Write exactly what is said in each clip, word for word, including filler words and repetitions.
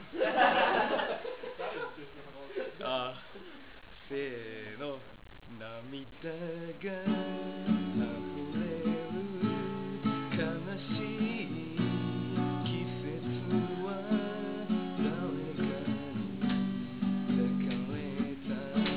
あせーの涙が溢れる悲しい季節は誰かに抱かれた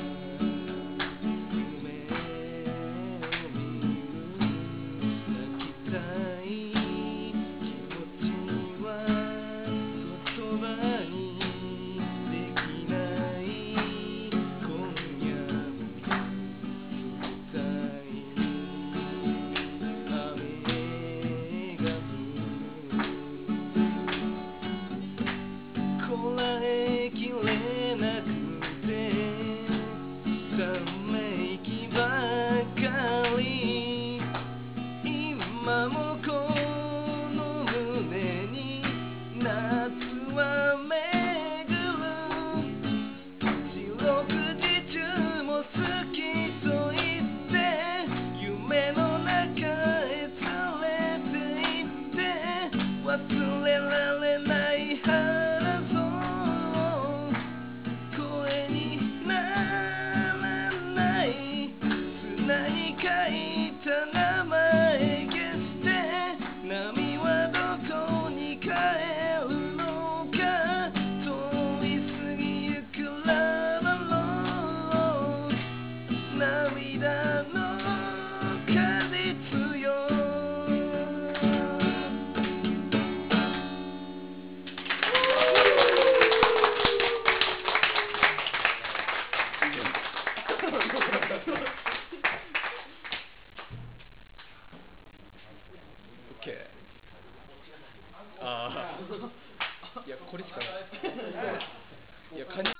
夢を見る泣きたい気持ちは言葉にできない今夜も冷たい雨が降るこらえきれなくてため息ばかり今もこの胸に夏は巡る四六時中も好きと言って夢の中へ連れて行って忘れられないハート声にならない砂に書いた名前消して波はどこに帰るのか通り過ぎゆくらだろう涙の果実よオッケー。ああいやこれしかないいやカニ